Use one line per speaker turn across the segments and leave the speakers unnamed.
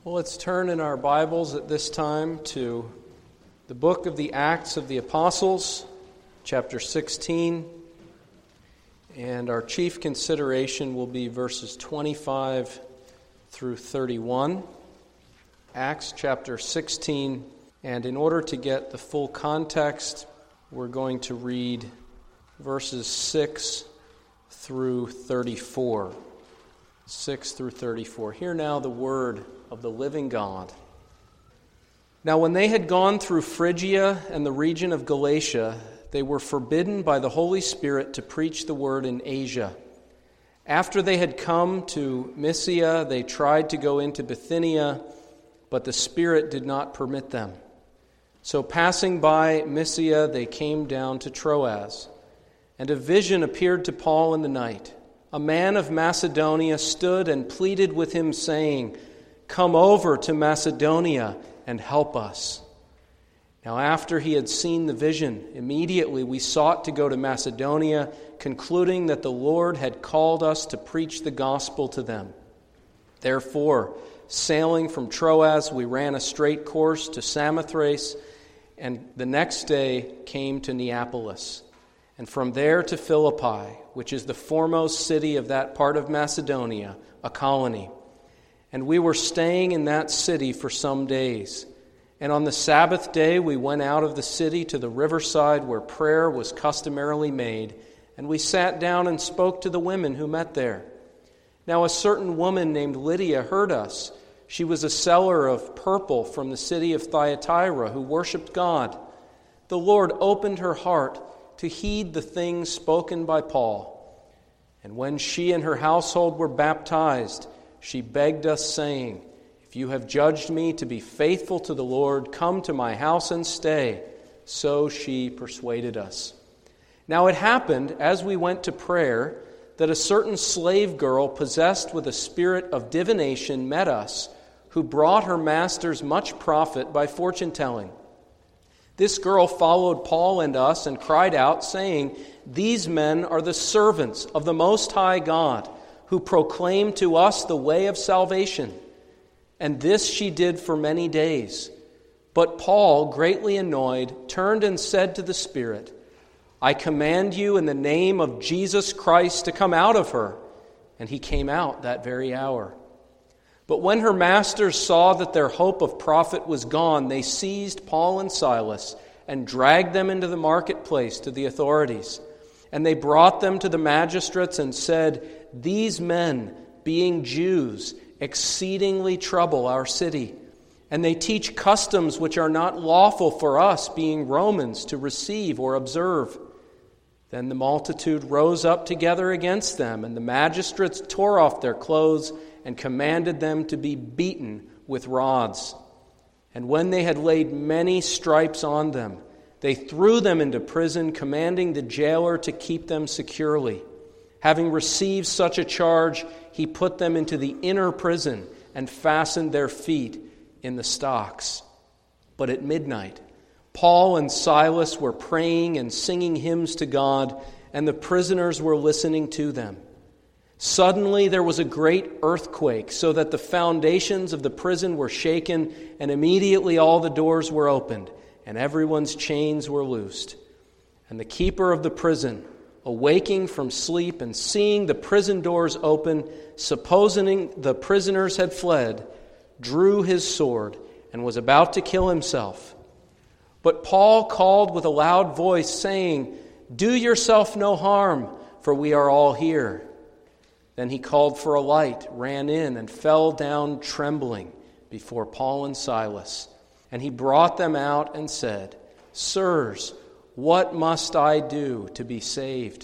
Well, let's turn in our Bibles at this time to the book of the Acts of the Apostles, chapter 16, and our chief consideration will be verses 25 through 31. Acts chapter 16, and in order to get the full context, we're going to read verses 6 through 34. 6 through 34. Hear now the word of the living God. Now when they had gone through Phrygia and the region of Galatia, they were forbidden by the Holy Spirit to preach the word in Asia. After they had come to Mysia, they tried to go into Bithynia, but the Spirit did not permit them. So passing by Mysia, they came down to Troas. And a vision appeared to Paul in the night. A man of Macedonia stood and pleaded with him, saying, "Come over to Macedonia and help us." Now after he had seen the vision, immediately we sought to go to Macedonia, concluding that the Lord had called us to preach the gospel to them. Therefore, sailing from Troas, we ran a straight course to Samothrace, and the next day came to Neapolis, and from there to Philippi, which is the foremost city of that part of Macedonia, a colony. And we were staying in that city for some days. And on the Sabbath day we went out of the city to the riverside where prayer was customarily made, and we sat down and spoke to the women who met there. Now a certain woman named Lydia heard us. She was a seller of purple from the city of Thyatira who worshipped God. The Lord opened her heart to heed the things spoken by Paul. And when she and her household were baptized, she begged us, saying, "If you have judged me to be faithful to the Lord, come to my house and stay." So she persuaded us. Now it happened, as we went to prayer, that a certain slave girl possessed with a spirit of divination met us, who brought her masters much profit by fortune-telling. This girl followed Paul and us and cried out, saying, "These men are the servants of the Most High God, who proclaim to us the way of salvation." And this she did for many days. But Paul, greatly annoyed, turned and said to the Spirit, "I command you in the name of Jesus Christ to come out of her." And he came out that very hour. But when her masters saw that their hope of profit was gone, they seized Paul and Silas and dragged them into the marketplace to the authorities. And they brought them to the magistrates and said, "These men, being Jews, exceedingly trouble our city, and they teach customs which are not lawful for us, being Romans, to receive or observe." Then the multitude rose up together against them, and the magistrates tore off their clothes and commanded them to be beaten with rods. And when they had laid many stripes on them, they threw them into prison, commanding the jailer to keep them securely. Having received such a charge, he put them into the inner prison and fastened their feet in the stocks. But at midnight, Paul and Silas were praying and singing hymns to God, and the prisoners were listening to them. Suddenly there was a great earthquake, so that the foundations of the prison were shaken, and immediately all the doors were opened, and everyone's chains were loosed. And the keeper of the prison, awaking from sleep and seeing the prison doors open, supposing the prisoners had fled, drew his sword and was about to kill himself. But Paul called with a loud voice, saying, "Do yourself no harm, for we are all here." Then he called for a light, ran in, and fell down trembling before Paul and Silas. And he brought them out and said, "Sirs, what must I do to be saved?"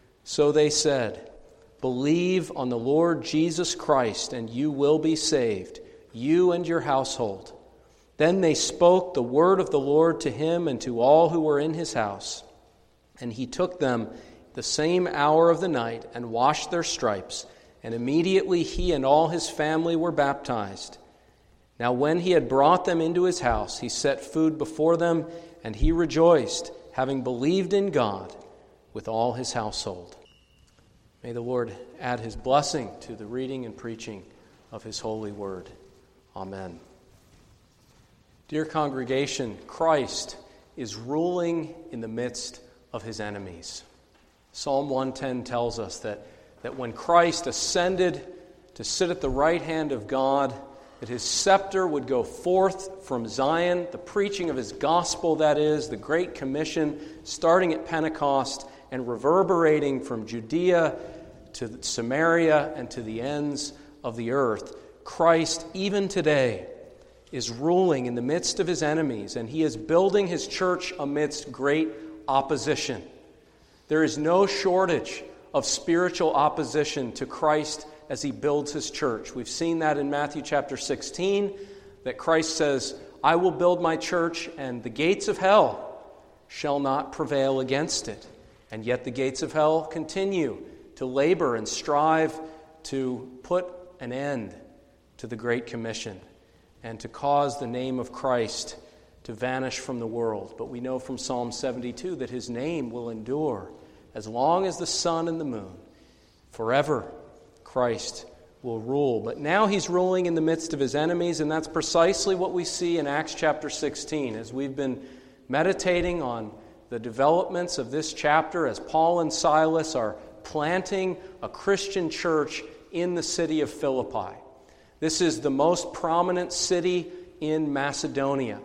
So they said, "Believe on the Lord Jesus Christ, and you will be saved, you and your household." Then they spoke the word of the Lord to him and to all who were in his house. And he took them the same hour of the night and washed their stripes, and immediately he and all his family were baptized. Now when he had brought them into his house, he set food before them, and he rejoiced, having believed in God with all his household. May the Lord add his blessing to the reading and preaching of his holy word. Amen. Dear congregation, Christ is ruling in the midst of his enemies. Psalm 110 tells us that when Christ ascended to sit at the right hand of God, that his scepter would go forth from Zion, the preaching of his gospel, that is, the Great Commission, starting at Pentecost and reverberating from Judea to Samaria and to the ends of the earth. Christ, even today, is ruling in the midst of his enemies, and he is building his church amidst great opposition. There is no shortage of spiritual opposition to Christ as he builds his church. We've seen that in Matthew chapter 16, that Christ says, I will build my church, and the gates of hell shall not prevail against it. And yet the gates of hell continue to labor and strive to put an end to the Great Commission and to cause the name of Christ to vanish from the world. But we know from Psalm 72 that his name will endure as long as the sun and the moon. Forever Christ will rule. But now he's ruling in the midst of his enemies, and that's precisely what we see in Acts chapter 16. As we've been meditating on the developments of this chapter, as Paul and Silas are planting a Christian church in the city of Philippi. This is the most prominent city in Macedonia.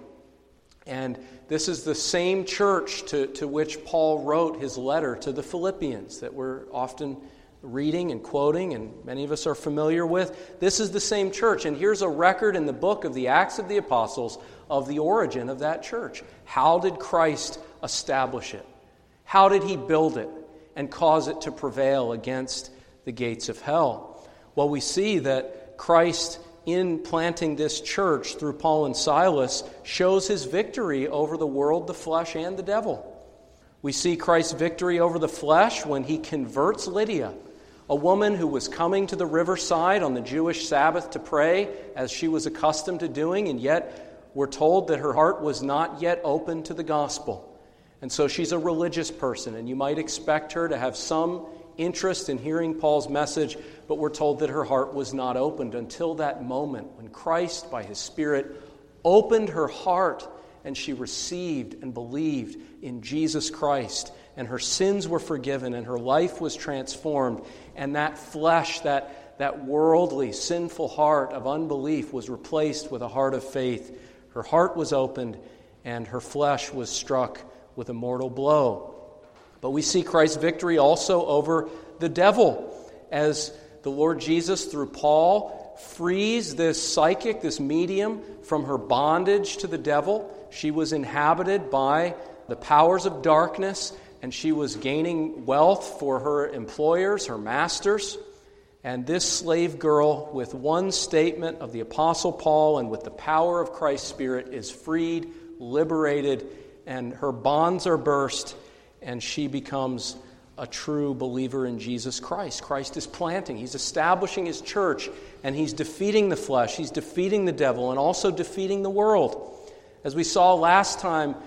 And this is the same church to which Paul wrote his letter to the Philippians that we're often reading and quoting, and many of us are familiar with. This is the same church, and here's a record in the book of the Acts of the Apostles of the origin of that church. How did Christ establish it? How did he build it and cause it to prevail against the gates of hell? Well, we see that Christ, in planting this church through Paul and Silas, shows his victory over the world, the flesh, and the devil. We see Christ's victory over the flesh when he converts Lydia, a woman who was coming to the riverside on the Jewish Sabbath to pray, as she was accustomed to doing, and yet we're told that her heart was not yet open to the gospel. And so she's a religious person, and you might expect her to have some interest in hearing Paul's message, but we're told that her heart was not opened until that moment when Christ, by his Spirit, opened her heart, and she received and believed in Jesus Christ, and her sins were forgiven, and her life was transformed, and that flesh, that worldly, sinful heart of unbelief was replaced with a heart of faith. Her heart was opened, and her flesh was struck with a mortal blow. But we see Christ's victory also over the devil, as the Lord Jesus, through Paul, frees this psychic, this medium, from her bondage to the devil. She was inhabited by the powers of darkness, and she was gaining wealth for her employers, her masters. And this slave girl, with one statement of the Apostle Paul and with the power of Christ's Spirit, is freed, liberated, and her bonds are burst, and she becomes a true believer in Jesus Christ. Christ is planting, he's establishing his church, and he's defeating the flesh, he's defeating the devil, and also defeating the world. As we saw last time,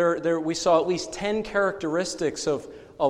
we saw at least 10 characteristics of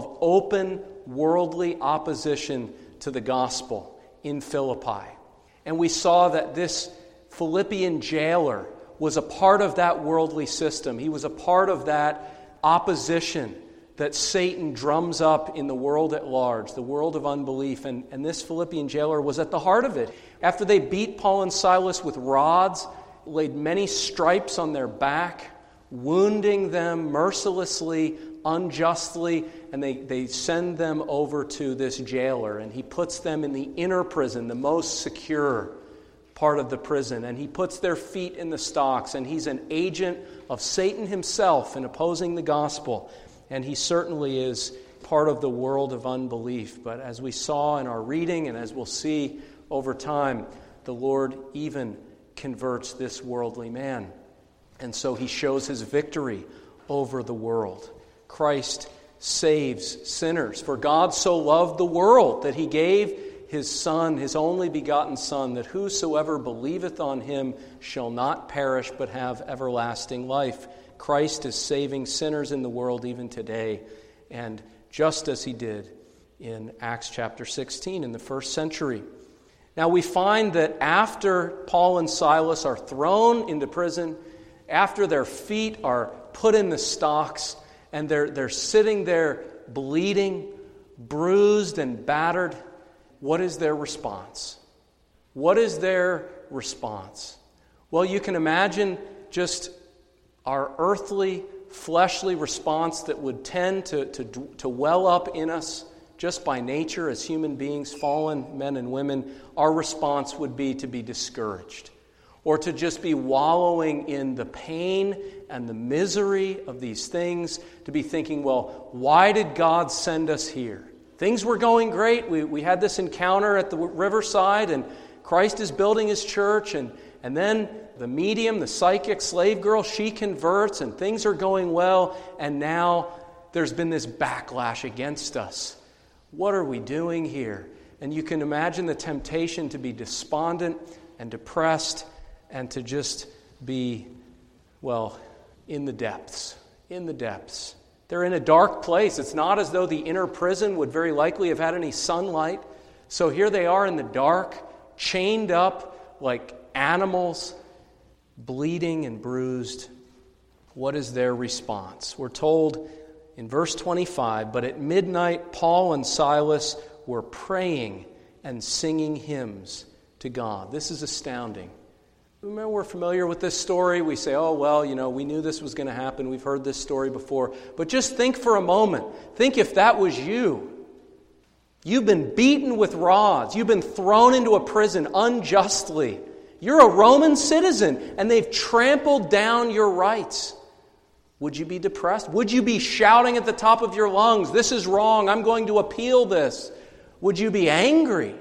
open worldly opposition to the gospel in Philippi. And we saw that this Philippian jailer was a part of that worldly system. He was a part of that opposition that Satan drums up in the world at large, the world of unbelief. And this Philippian jailer was at the heart of it. After they beat Paul and Silas with rods, laid many stripes on their back, wounding them mercilessly, unjustly, and they send them over to this jailer, and he puts them in the inner prison, the most secure part of the prison, and he puts their feet in the stocks, and he's an agent of Satan himself in opposing the gospel, and he certainly is part of the world of unbelief. But as we saw in our reading, and as we'll see over time, the Lord even converts this worldly man. And so he shows his victory over the world. Christ saves sinners. For God so loved the world that he gave his Son, his only begotten Son, that whosoever believeth on him shall not perish but have everlasting life. Christ is saving sinners in the world even today, and just as he did in Acts chapter 16 in the first century. Now we find that after Paul and Silas are thrown into prison, after their feet are put in the stocks, and they're sitting there bleeding, bruised and battered, what is their response? What is their response? Well, you can imagine just our earthly, fleshly response that would tend to well up in us just by nature as human beings, fallen men and women. Our response would be to be discouraged, or to just be wallowing in the pain and the misery of these things, to be thinking, well, why did God send us here? Things were going great. We had this encounter at the riverside, and Christ is building His church, and then the medium, the psychic slave girl, she converts, and things are going well, and now there's been this backlash against us. What are we doing here? And you can imagine the temptation to be despondent and depressed and to just be, well, in the depths. In the depths. They're in a dark place. It's not as though the inner prison would very likely have had any sunlight. So here they are in the dark, chained up like animals, bleeding and bruised. What is their response? We're told in verse 25, but at midnight Paul and Silas were praying and singing hymns to God. This is astounding. Remember, we're familiar with this story. We say, oh, well, we knew this was going to happen. We've heard this story before. But just think for a moment. Think if that was you. You've been beaten with rods. You've been thrown into a prison unjustly. You're a Roman citizen, and they've trampled down your rights. Would you be depressed? Would you be shouting at the top of your lungs, this is wrong, I'm going to appeal this? Would you be angry?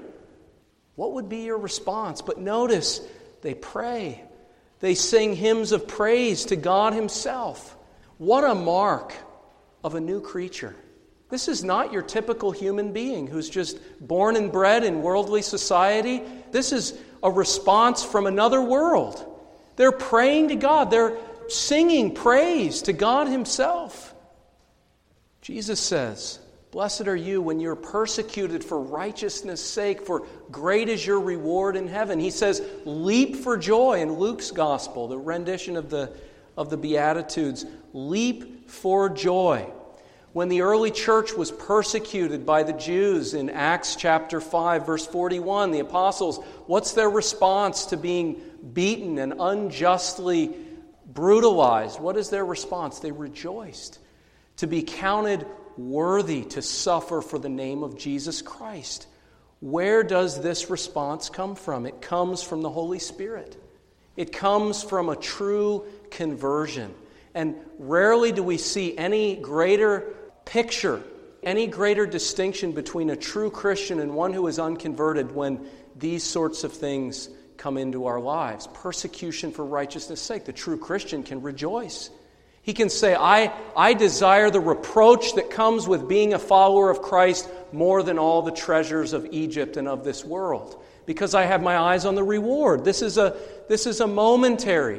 What would be your response? But notice, they pray. They sing hymns of praise to God Himself. What a mark of a new creature. This is not your typical human being who's just born and bred in worldly society. This is a response from another world. They're praying to God. They're singing praise to God Himself. Jesus says, blessed are you when you're persecuted for righteousness' sake, for great is your reward in heaven. He says, leap for joy in Luke's gospel, the rendition of the Beatitudes. Leap for joy. When the early church was persecuted by the Jews in Acts chapter 5, verse 41, the apostles, what's their response to being beaten and unjustly brutalized? What is their response? They rejoiced to be counted worthy to suffer for the name of Jesus Christ. Where does this response come from? It comes from the Holy Spirit. It comes from a true conversion. And rarely do we see any greater picture, any greater distinction between a true Christian and one who is unconverted when these sorts of things come into our lives. Persecution for righteousness' sake. The true Christian can rejoice. He can say, I desire the reproach that comes with being a follower of Christ more than all the treasures of Egypt and of this world, because I have my eyes on the reward. This is a momentary,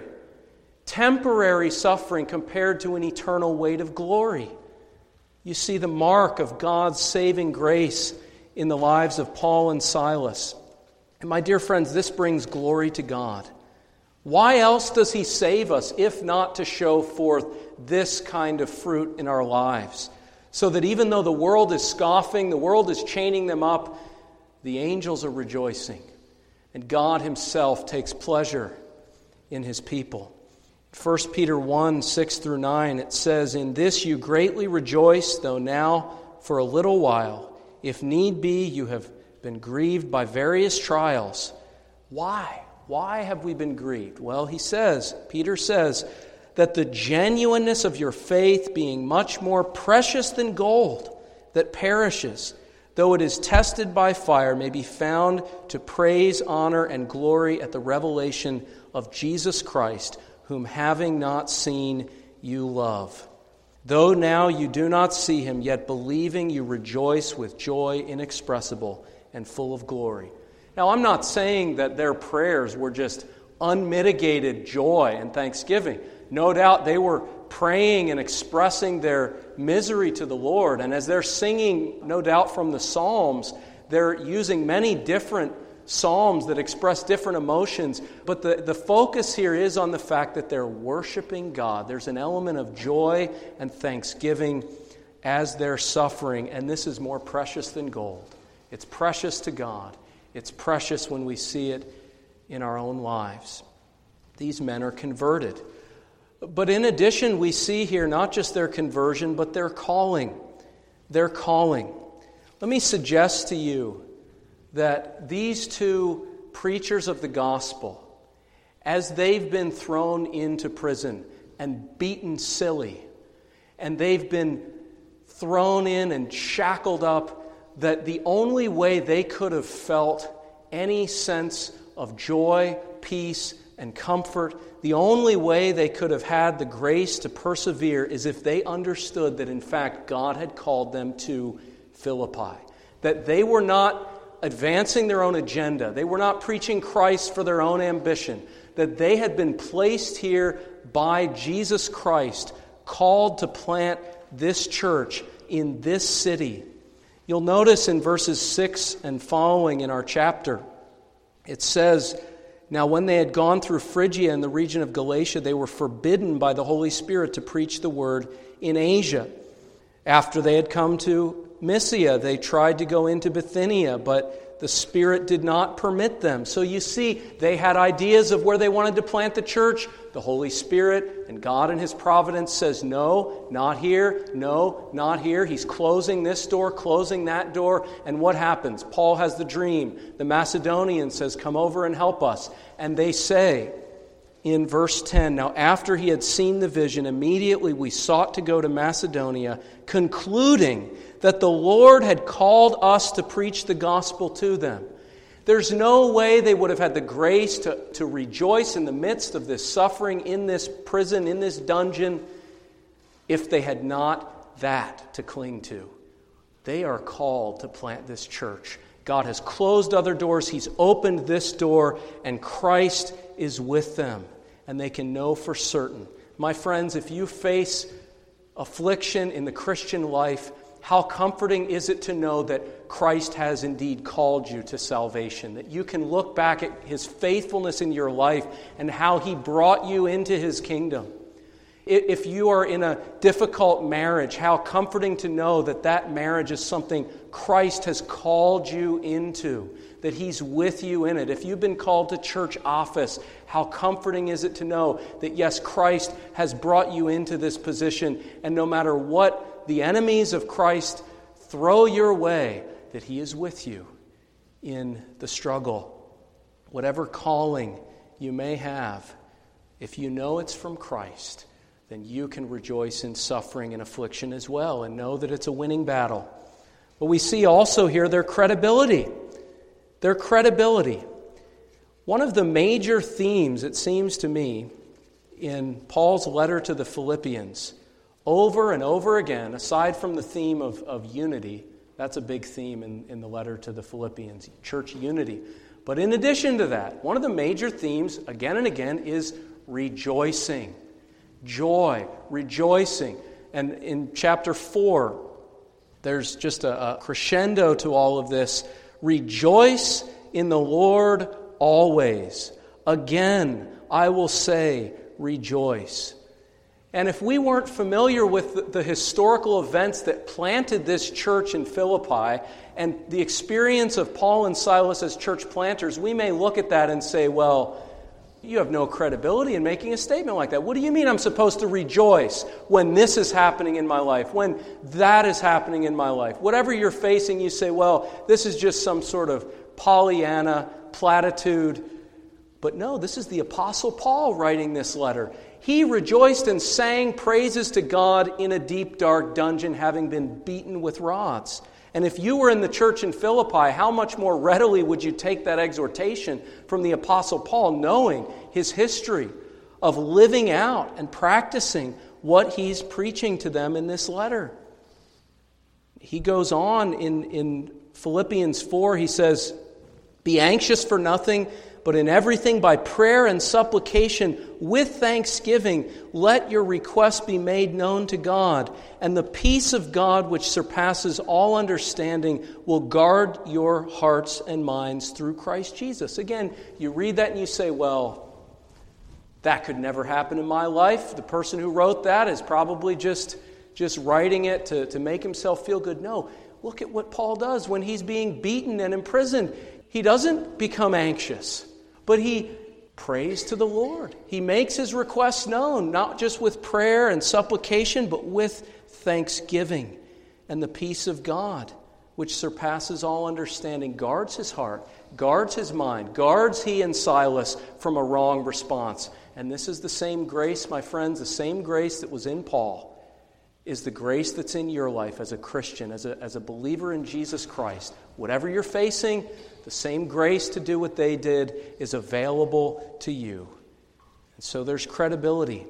temporary suffering compared to an eternal weight of glory. You see the mark of God's saving grace in the lives of Paul and Silas. And my dear friends, this brings glory to God. Why else does He save us if not to show forth this kind of fruit in our lives? So that even though the world is scoffing, the world is chaining them up, the angels are rejoicing. And God Himself takes pleasure in His people. 1 Peter 1, 6 through 9, it says, in this you greatly rejoice, though now for a little while, if need be, you have been grieved by various trials. Why? Why have we been grieved? Well, Peter says, that the genuineness of your faith, being much more precious than gold that perishes, though it is tested by fire, may be found to praise, honor, and glory at the revelation of Jesus Christ, whom having not seen, you love. Though now you do not see Him, yet believing you rejoice with joy inexpressible and full of glory. Now, I'm not saying that their prayers were just unmitigated joy and thanksgiving. No doubt they were praying and expressing their misery to the Lord. And as they're singing, no doubt from the Psalms, they're using many different psalms that express different emotions, but the focus here is on the fact that they're worshiping God. There's an element of joy and thanksgiving as they're suffering, and this is more precious than gold. It's precious to God. It's precious when we see it in our own lives. These men are converted. But in addition, we see here not just their conversion, but their calling. Their calling. Let me suggest to you that these two preachers of the gospel, as they've been thrown into prison and beaten silly, and they've been thrown in and shackled up, that the only way they could have felt any sense of joy, peace, and comfort, the only way they could have had the grace to persevere is if they understood that in fact God had called them to Philippi. That they were not advancing their own agenda. They were not preaching Christ for their own ambition. That they had been placed here by Jesus Christ, called to plant this church in this city. You'll notice in verses 6 and following in our chapter, it says, "Now when they had gone through Phrygia and the region of Galatia, they were forbidden by the Holy Spirit to preach the word in Asia. After they had come to Mysia, they tried to go into Bithynia, but the Spirit did not permit them." So you see, they had ideas of where they wanted to plant the church. The Holy Spirit and God in His providence says, no, not here, no, not here. He's closing this door, closing that door. And what happens? Paul has the dream. The Macedonian says, "Come over and help us." And they say in verse 10, "Now after he had seen the vision, immediately we sought to go to Macedonia, concluding that the Lord had called us to preach the gospel to them." There's no way they would have had the grace to rejoice in the midst of this suffering, in this prison, in this dungeon, if they had not that to cling to. They are called to plant this church. God has closed other doors. He's opened this door, and Christ is with them, and they can know for certain. My friends, if you face affliction in the Christian life, how comforting is it to know that Christ has indeed called you to salvation, that you can look back at His faithfulness in your life and how He brought you into His kingdom. If you are in a difficult marriage, how comforting to know that that marriage is something Christ has called you into, that He's with you in it. If you've been called to church office, how comforting is it to know that yes, Christ has brought you into this position, and no matter what the enemies of Christ throw your way, that He is with you in the struggle. Whatever calling you may have, if you know it's from Christ, then you can rejoice in suffering and affliction as well and know that it's a winning battle. But we see also here their credibility. Their credibility. One of the major themes, it seems to me, in Paul's letter to the Philippians, over and over again, aside from the theme of unity, that's a big theme in the letter to the Philippians, church unity. But in addition to that, one of the major themes, again and again, is rejoicing. Joy, rejoicing. And in chapter 4, there's just a crescendo to all of this. Rejoice in the Lord always. Again, I will say, rejoice. And if we weren't familiar with the historical events that planted this church in Philippi and the experience of Paul and Silas as church planters, we may look at that and say, well, you have no credibility in making a statement like that. What do you mean I'm supposed to rejoice when this is happening in my life, when that is happening in my life? Whatever you're facing, you say, well, this is just some sort of Pollyanna platitude. But no, this is the Apostle Paul writing this letter. He rejoiced and sang praises to God in a deep, dark dungeon, having been beaten with rods. And if you were in the church in Philippi, how much more readily would you take that exhortation from the Apostle Paul, knowing his history of living out and practicing what he's preaching to them in this letter? He goes on in Philippians 4, he says, "Be anxious for nothing, But in everything by prayer and supplication with thanksgiving, let your requests be made known to God, and the peace of God which surpasses all understanding will guard your hearts and minds through Christ Jesus. Again, you read that and you say, well, that could never happen in my life. The person who wrote that is probably just writing it to make himself feel good. No, look at what Paul does when he's being beaten and imprisoned. He doesn't become anxious, but he prays to the Lord. He makes his requests known, not just with prayer and supplication, but with thanksgiving. And the peace of God, which surpasses all understanding, guards his heart, guards his mind, guards he and Silas from a wrong response. And this is the same grace, my friends, the same grace that was in Paul is the grace that's in your life as a Christian, as a believer in Jesus Christ. Whatever you're facing, the same grace to do what they did is available to you. And so there's credibility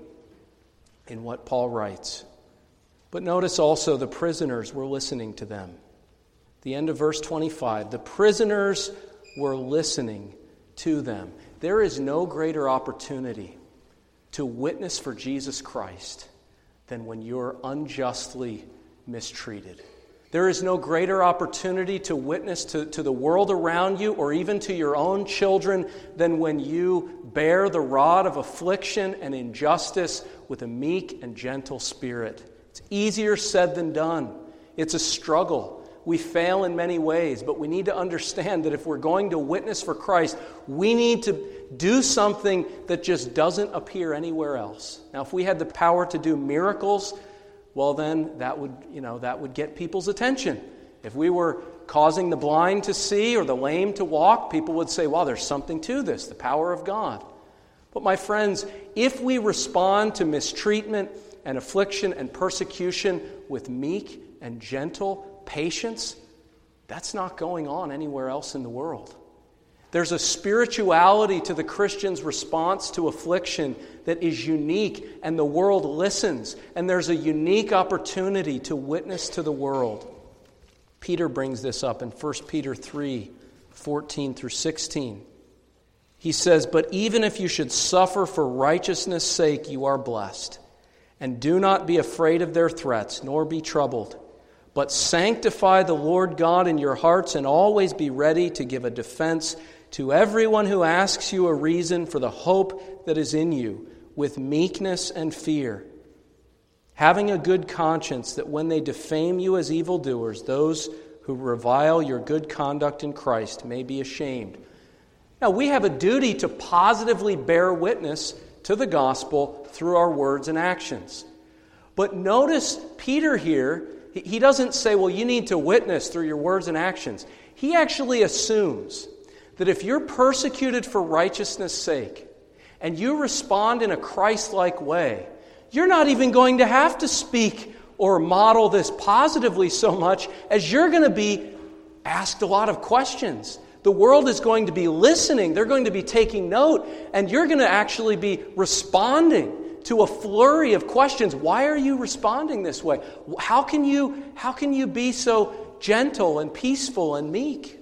in what Paul writes. But notice also the prisoners were listening to them. The end of verse 25, the prisoners were listening to them. There is no greater opportunity to witness for Jesus Christ than when you're unjustly mistreated. There is no greater opportunity to witness to the world around you or even to your own children than when you bear the rod of affliction and injustice with a meek and gentle spirit. It's easier said than done. It's a struggle. We fail in many ways, but we need to understand that if we're going to witness for Christ, we need to do something that just doesn't appear anywhere else. Now, if we had the power to do miracles, well then that would get people's attention. If we were causing the blind to see or the lame to walk, people would say, well, there's something to this, the power of God. But my friends, if we respond to mistreatment and affliction and persecution with meek and gentle patience, that's not going on anywhere else in the world. There's a spirituality to the Christian's response to affliction that is unique, and the world listens, and there's a unique opportunity to witness to the world. Peter brings this up in 1 Peter 3, 14 through 16. He says, "But even if you should suffer for righteousness' sake, you are blessed. And do not be afraid of their threats, nor be troubled. But sanctify the Lord God in your hearts, and always be ready to give a defense to everyone who asks you a reason for the hope that is in you, with meekness and fear, having a good conscience that when they defame you as evildoers, those who revile your good conduct in Christ may be ashamed." Now, we have a duty to positively bear witness to the gospel through our words and actions. But notice Peter here, he doesn't say, well, you need to witness through your words and actions. He actually assumes that if you're persecuted for righteousness' sake and you respond in a Christ-like way, you're not even going to have to speak or model this positively so much as you're going to be asked a lot of questions. The world is going to be listening. They're going to be taking note, and you're going to actually be responding to a flurry of questions. Why are you responding this way? How can you be so gentle and peaceful and meek?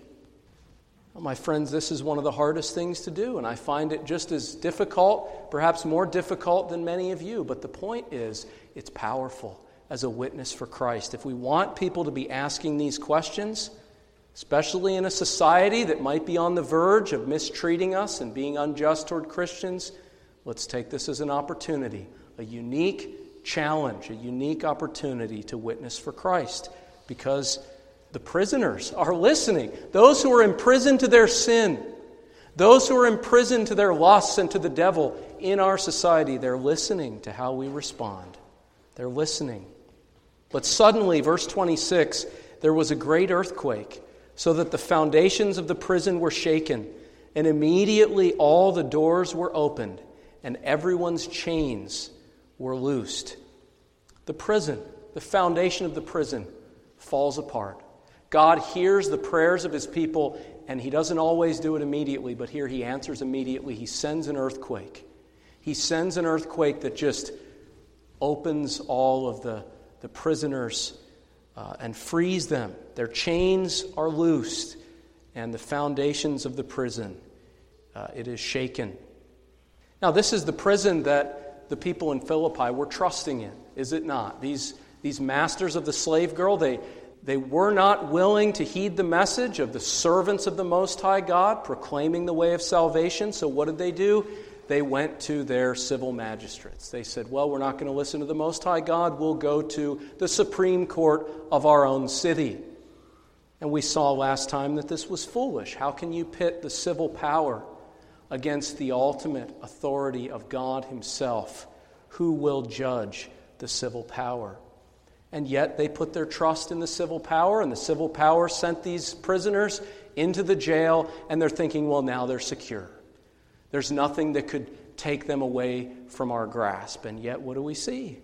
Well, my friends, this is one of the hardest things to do, and I find it just as difficult, perhaps more difficult than many of you. But the point is, it's powerful as a witness for Christ. If we want people to be asking these questions, especially in a society that might be on the verge of mistreating us and being unjust toward Christians, let's take this as an opportunity, a unique challenge, a unique opportunity to witness for Christ, because the prisoners are listening. Those who are imprisoned to their sin, those who are imprisoned to their lusts and to the devil in our society, they're listening to how we respond. They're listening. But suddenly, verse 26, there was a great earthquake, so that the foundations of the prison were shaken, and immediately all the doors were opened, and everyone's chains were loosed. The prison, the foundation of the prison, falls apart. God hears the prayers of His people, and He doesn't always do it immediately, but here He answers immediately. He sends an earthquake. He sends an earthquake that just opens all of the prisoners and frees them. Their chains are loosed, and the foundations of the prison it is shaken. Now, this is the prison that the people in Philippi were trusting in, is it not? These masters of the slave girl, they were not willing to heed the message of the servants of the Most High God proclaiming the way of salvation. So what did they do? They went to their civil magistrates. They said, well, we're not going to listen to the Most High God. We'll go to the Supreme Court of our own city. And we saw last time that this was foolish. How can you pit the civil power against the ultimate authority of God Himself, who will judge the civil power? And yet they put their trust in the civil power, and the civil power sent these prisoners into the jail, and they're thinking, well, now they're secure. There's nothing that could take them away from our grasp. And yet, what do we see?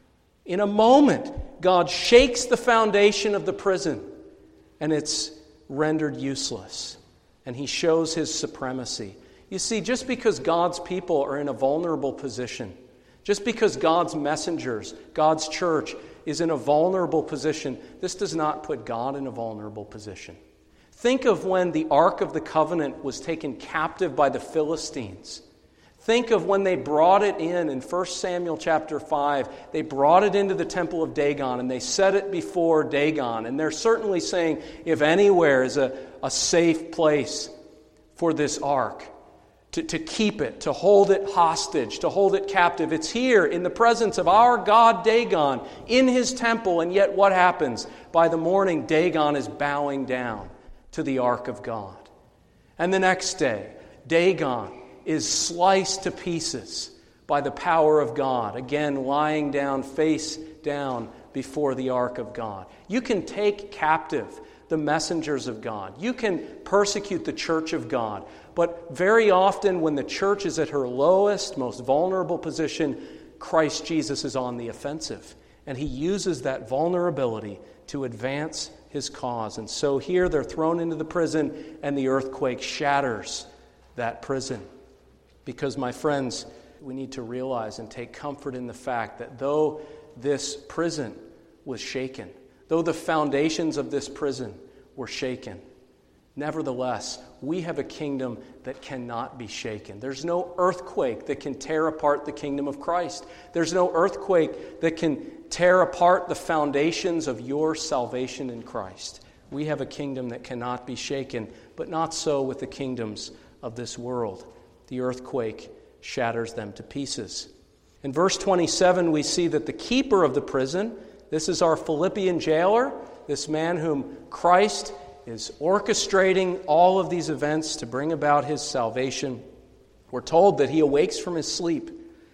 In a moment, God shakes the foundation of the prison, and it's rendered useless. And He shows His supremacy. You see, just because God's people are in a vulnerable position, just because God's messengers, God's church, is in a vulnerable position, this does not put God in a vulnerable position. Think of when the Ark of the Covenant was taken captive by the Philistines. Think of when they brought it in 1 Samuel chapter 5. They brought it into the temple of Dagon, and they set it before Dagon. And they're certainly saying, if anywhere is a safe place for this ark, to keep it, to hold it hostage, to hold it captive. It's here in the presence of our God Dagon in his temple. And yet what happens? By the morning, Dagon is bowing down to the ark of God. And the next day, Dagon is sliced to pieces by the power of God, again lying down, face down before the ark of God. You can take captive the messengers of God. You can persecute the church of God. But very often when the church is at her lowest, most vulnerable position, Christ Jesus is on the offensive. And He uses that vulnerability to advance His cause. And so here they're thrown into the prison, and the earthquake shatters that prison. Because, my friends, we need to realize and take comfort in the fact that though this prison was shaken, though the foundations of this prison were shaken, nevertheless, we have a kingdom that cannot be shaken. There's no earthquake that can tear apart the kingdom of Christ. There's no earthquake that can tear apart the foundations of your salvation in Christ. We have a kingdom that cannot be shaken, but not so with the kingdoms of this world. The earthquake shatters them to pieces. In verse 27, we see that the keeper of the prison, this is our Philippian jailer, this man whom Christ is orchestrating all of these events to bring about His salvation. We're told that he awakes from his sleep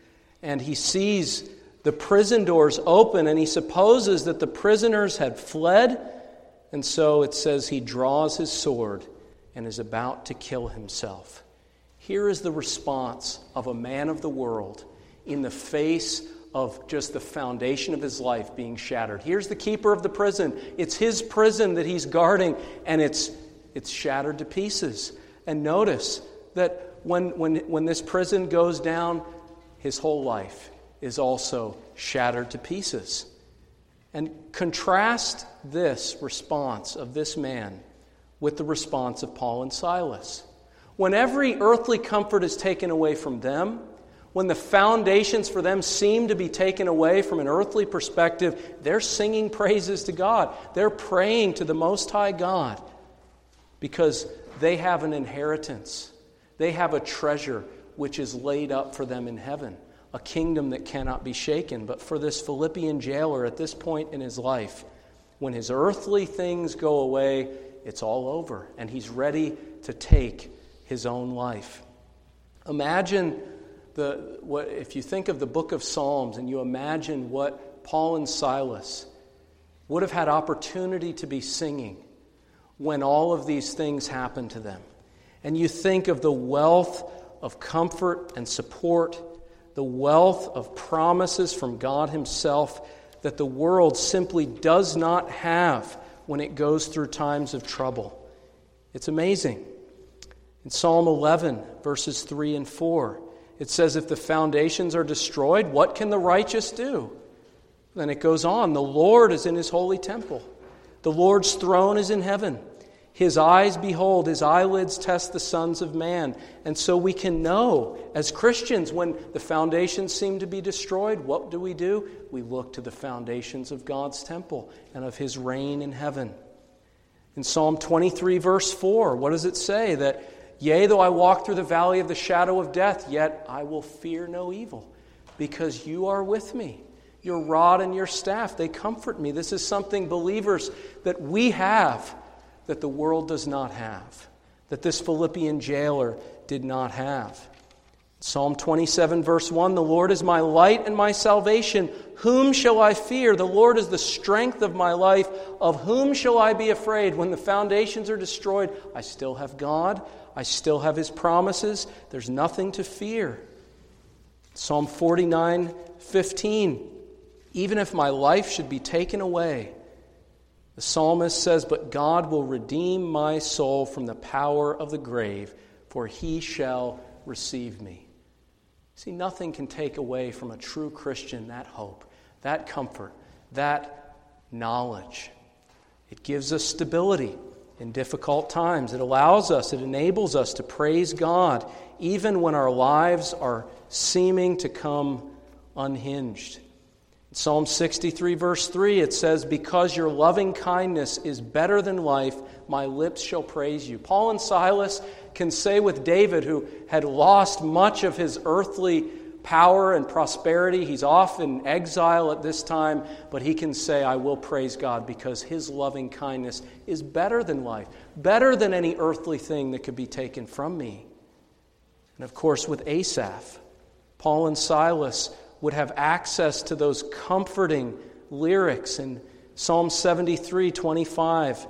and he sees the prison doors open, and he supposes that the prisoners had fled, and so it says he draws his sword and is about to kill himself. Here is the response of a man of the world in the face of just the foundation of his life being shattered. Here's the keeper of the prison. It's his prison that he's guarding, and it's shattered to pieces. And notice that when this prison goes down, his whole life is also shattered to pieces. And contrast this response of this man with the response of Paul and Silas. When every earthly comfort is taken away from them, when the foundations for them seem to be taken away from an earthly perspective, they're singing praises to God. They're praying to the Most High God because they have an inheritance. They have a treasure which is laid up for them in heaven, a kingdom that cannot be shaken. But for this Philippian jailer at this point in his life, when his earthly things go away, it's all over, and he's ready to take his own life. Imagine if you think of the book of Psalms and you imagine what Paul and Silas would have had opportunity to be singing when all of these things happened to them. And you think of the wealth of comfort and support, the wealth of promises from God Himself that the world simply does not have when it goes through times of trouble. It's amazing. In Psalm 11, verses 3 and 4, it says, if the foundations are destroyed, what can the righteous do? Then it goes on, the Lord is in His holy temple. The Lord's throne is in heaven. His eyes behold, his eyelids test the sons of man. And so we can know, as Christians, when the foundations seem to be destroyed, what do? We look to the foundations of God's temple and of his reign in heaven. In Psalm 23, verse 4, what does it say? That, yea, though I walk through the valley of the shadow of death, yet I will fear no evil, because you are with me. Your rod and your staff, they comfort me. This is something, believers, that we have, that the world does not have, that this Philippian jailer did not have. Psalm 27, verse 1, the Lord is my light and my salvation. Whom shall I fear? The Lord is the strength of my life. Of whom shall I be afraid? When the foundations are destroyed, I still have God. I still have his promises. There's nothing to fear. Psalm 49, 15, even if my life should be taken away, the psalmist says, but God will redeem my soul from the power of the grave, for he shall receive me. See, nothing can take away from a true Christian that hope, that comfort, that knowledge. It gives us stability in difficult times. It allows us, it enables us to praise God even when our lives are seeming to come unhinged. In Psalm 63, verse 3, it says, because your loving kindness is better than life, my lips shall praise you. Paul and Silas can say with David, who had lost much of his earthly power and prosperity, he's off in exile at this time, but he can say, I will praise God because his loving kindness is better than life, better than any earthly thing that could be taken from me. And of course, with Asaph, Paul and Silas would have access to those comforting lyrics in Psalm 73, 25.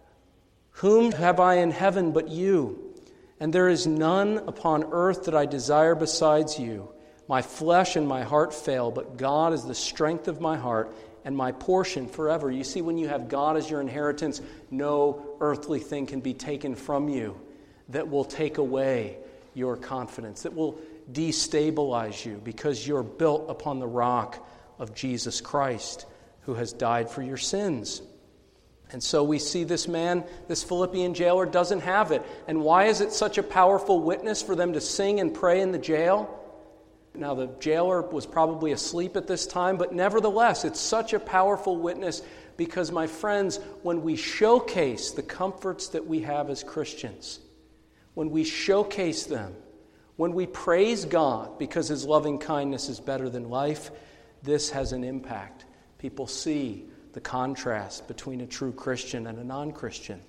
Whom have I in heaven but you? And there is none upon earth that I desire besides you. My flesh and my heart fail, but God is the strength of my heart and my portion forever. You see, when you have God as your inheritance, no earthly thing can be taken from you that will take away your confidence, that will destabilize you, because you're built upon the rock of Jesus Christ, who has died for your sins. And so we see this man, this Philippian jailer, doesn't have it. And why is it such a powerful witness for them to sing and pray in the jail? Now, the jailer was probably asleep at this time, but nevertheless, it's such a powerful witness because, my friends, when we showcase the comforts that we have as Christians, when we showcase them, when we praise God because his loving kindness is better than life, this has an impact. People see the contrast between a true Christian and a non-Christian.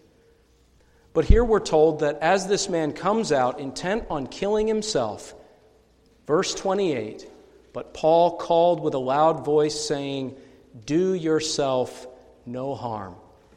But here we're told that as this man comes out intent on killing himself, verse 28, but Paul called with a loud voice saying, do yourself no harm.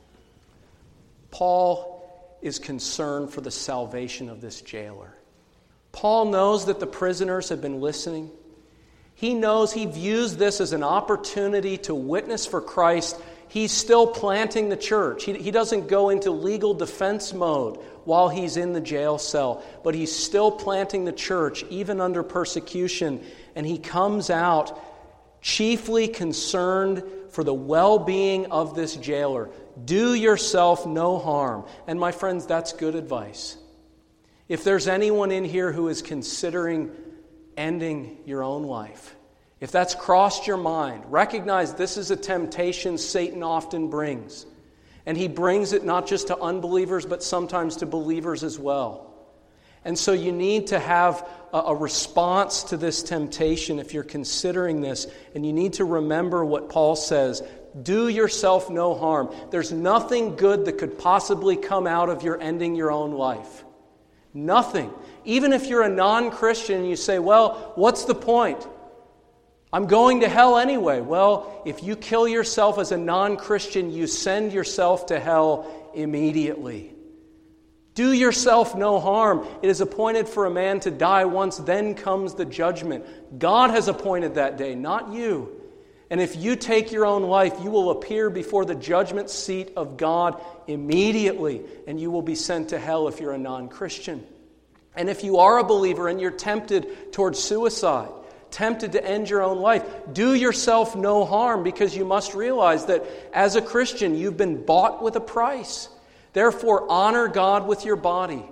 Paul is concerned for the salvation of this jailer. Paul knows that the prisoners have been listening. He knows, he views this as an opportunity to witness for Christ. He's still planting the church. He doesn't go into legal defense mode while he's in the jail cell, but he's still planting the church even under persecution. And he comes out chiefly concerned for the well-being of this jailer. Do yourself no harm. And my friends, that's good advice. If there's anyone in here who is considering ending your own life, if that's crossed your mind, recognize this is a temptation Satan often brings. And he brings it not just to unbelievers, but sometimes to believers as well. And so you need to have a response to this temptation if you're considering this. And you need to remember what Paul says. Do yourself no harm. There's nothing good that could possibly come out of your ending your own life. Nothing. Even if you're a non-Christian and you say, well, what's the point? I'm going to hell anyway. Well, if you kill yourself as a non-Christian, you send yourself to hell immediately. Do yourself no harm. It is appointed for a man to die once, then comes the judgment. God has appointed that day, not you. And if you take your own life, you will appear before the judgment seat of God immediately, and you will be sent to hell if you're a non-Christian. And if you are a believer and you're tempted towards suicide, tempted to end your own life, do yourself no harm, because you must realize that as a Christian, you've been bought with a price. Therefore, honor God with your body.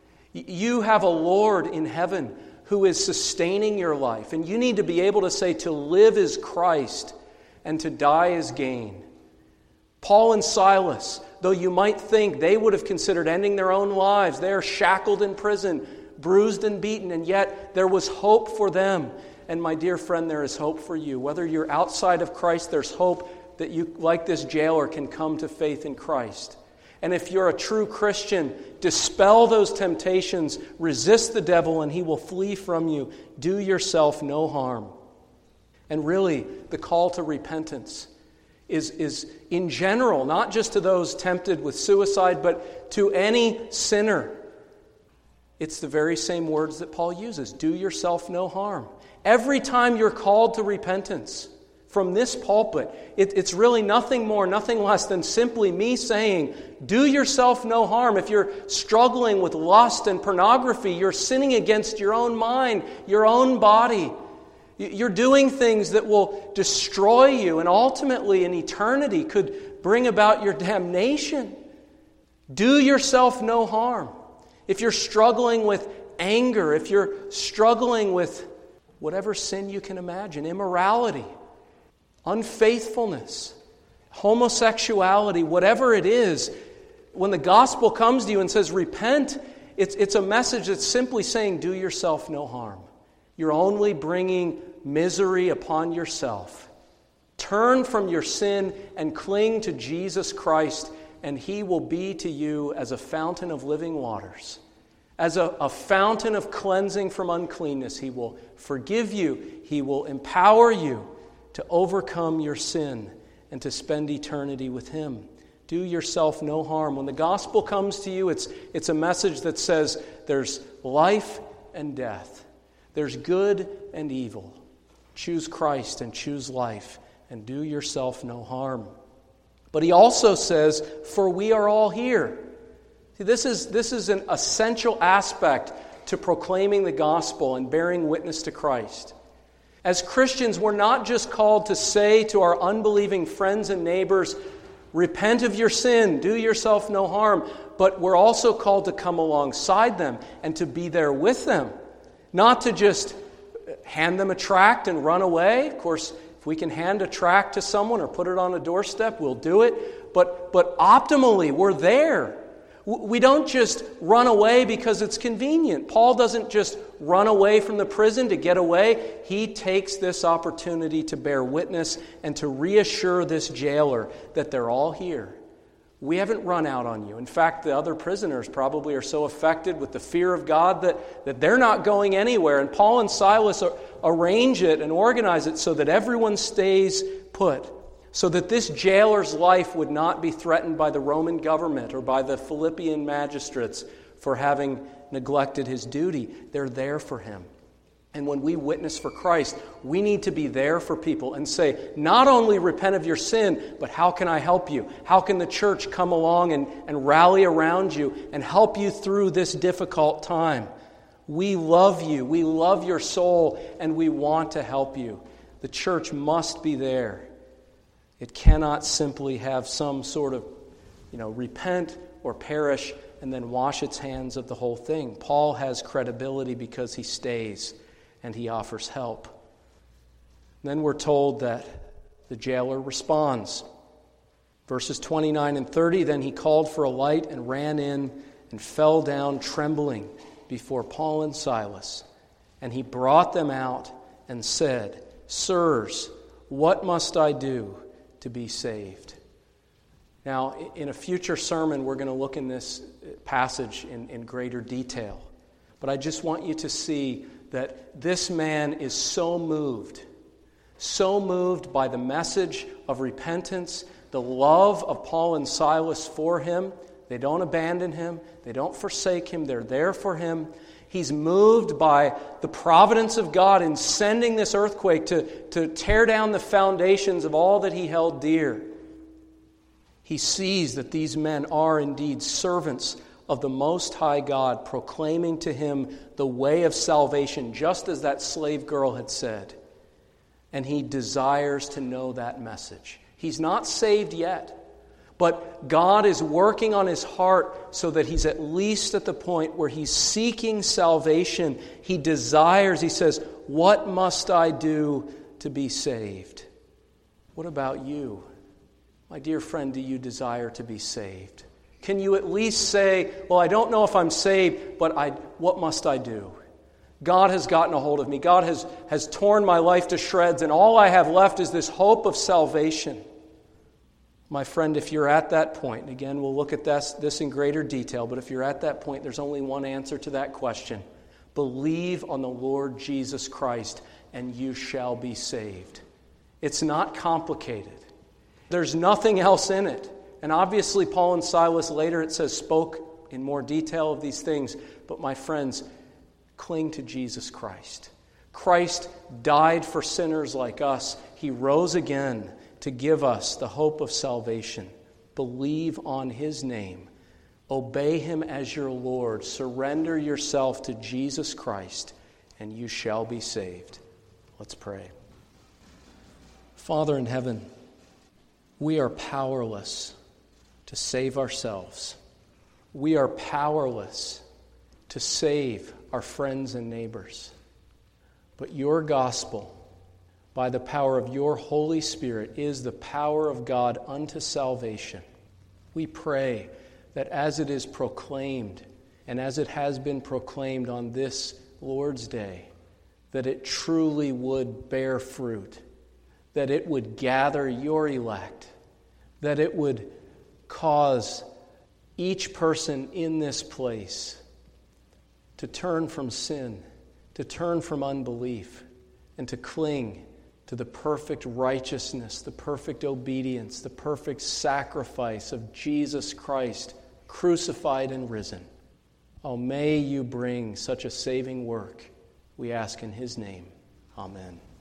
You have a Lord in heaven who is sustaining your life. And you need to be able to say to live is Christ and to die is gain. Paul and Silas, though you might think they would have considered ending their own lives, they are shackled in prison, bruised and beaten, and yet there was hope for them. And my dear friend, there is hope for you. Whether you're outside of Christ, there's hope that you, like this jailer, can come to faith in Christ. And if you're a true Christian, dispel those temptations, resist the devil, and he will flee from you. Do yourself no harm. And really, the call to repentance is in general, not just to those tempted with suicide, but to any sinner. It's the very same words that Paul uses. Do yourself no harm. Every time you're called to repentance from this pulpit, it's really nothing more, nothing less than simply me saying, do yourself no harm. If you're struggling with lust and pornography, you're sinning against your own mind, your own body. You're doing things that will destroy you and ultimately in eternity could bring about your damnation. Do yourself no harm. If you're struggling with anger, if you're struggling with whatever sin you can imagine, immorality, unfaithfulness, homosexuality, whatever it is, when the gospel comes to you and says repent, it's a message that's simply saying do yourself no harm. You're only bringing misery upon yourself. Turn from your sin and cling to Jesus Christ, and He will be to you as a fountain of living waters. As a fountain of cleansing from uncleanness. He will forgive you. He will empower you to overcome your sin and to spend eternity with Him. Do yourself no harm. When the gospel comes to you, it's a message that says there's life and death. There's good and evil. Choose Christ and choose life, and do yourself no harm. But he also says, for we are all here. See, this is an essential aspect to proclaiming the gospel and bearing witness to Christ. As Christians, we're not just called to say to our unbelieving friends and neighbors, repent of your sin, do yourself no harm, but we're also called to come alongside them and to be there with them. Not to just hand them a tract and run away. Of course, if we can hand a tract to someone or put it on a doorstep, we'll do it. But optimally, we're there. We don't just run away because it's convenient. Paul doesn't just run away from the prison to get away. He takes this opportunity to bear witness and to reassure this jailer that they're all here. We haven't run out on you. In fact, the other prisoners probably are so affected with the fear of God that they're not going anywhere. And Paul and Silas arrange it and organize it so that everyone stays put. So that this jailer's life would not be threatened by the Roman government or by the Philippian magistrates for having neglected his duty. They're there for him. And when we witness for Christ, we need to be there for people and say, not only repent of your sin, but how can I help you? How can the church come along and rally around you and help you through this difficult time? We love you. We love your soul, and we want to help you. The church must be there. It cannot simply have some sort of, repent or perish and then wash its hands of the whole thing. Paul has credibility because he stays and he offers help. And then we're told that the jailer responds. Verses 29 and 30, then he called for a light and ran in and fell down trembling before Paul and Silas. And he brought them out and said, Sirs, what must I do to be saved? Now, in a future sermon, we're going to look in this passage in greater detail. But I just want you to see that this man is so moved by the message of repentance, the love of Paul and Silas for him. They don't abandon him. They don't forsake him. They're there for him. He's moved by the providence of God in sending this earthquake to tear down the foundations of all that he held dear. He sees that these men are indeed servants of the Most High God, proclaiming to him the way of salvation, just as that slave girl had said. And he desires to know that message. He's not saved yet, But God is working on his heart so that he's at least at the point where he's seeking salvation. He desires, he says, what must I do to be saved? What about you? My dear friend, do you desire to be saved? Can you at least say, well, I don't know if I'm saved, but what must I do? God has gotten a hold of me. God has torn my life to shreds, and all I have left is this hope of salvation. My friend, if you're at that point, and again, we'll look at this in greater detail, but if you're at that point, there's only one answer to that question. Believe on the Lord Jesus Christ, and you shall be saved. It's not complicated. There's nothing else in it. And obviously, Paul and Silas later, it says, spoke in more detail of these things. But my friends, cling to Jesus Christ. Christ died for sinners like us. He rose again to give us the hope of salvation. Believe on his name. Obey him as your Lord. Surrender yourself to Jesus Christ, and you shall be saved. Let's pray. Father in heaven, we are powerless to save ourselves. We are powerless to save our friends and neighbors. But your gospel, by the power of your Holy Spirit, is the power of God unto salvation. We pray that as it is proclaimed, and as it has been proclaimed on this Lord's Day, that it truly would bear fruit, that it would gather your elect, that it would cause each person in this place to turn from sin, to turn from unbelief, and to cling to the perfect righteousness, the perfect obedience, the perfect sacrifice of Jesus Christ, crucified and risen. Oh, may you bring such a saving work, we ask in his name. Amen.